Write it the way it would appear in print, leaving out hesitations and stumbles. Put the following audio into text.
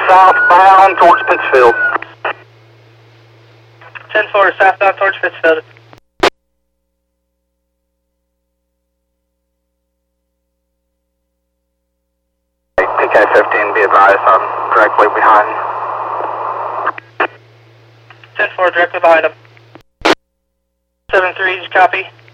southbound towards Pittsfield. 10-4, southbound towards Pittsfield. PK-15, be advised, I'm directly behind. 10-4, directly behind him. 7-3, just copy.